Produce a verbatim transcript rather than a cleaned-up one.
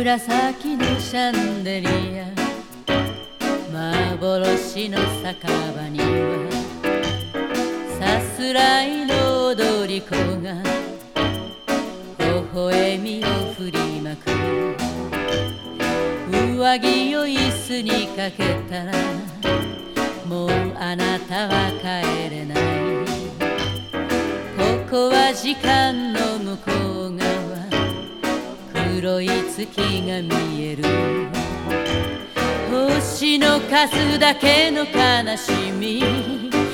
紫のシャンデリア、幻の酒場にはさすらいの踊り子が微笑みを振りまく。上着を椅子にかけたらもうあなたは帰れない。ここは時間の向こう側、黒い月が見える。星の数だけの悲しみ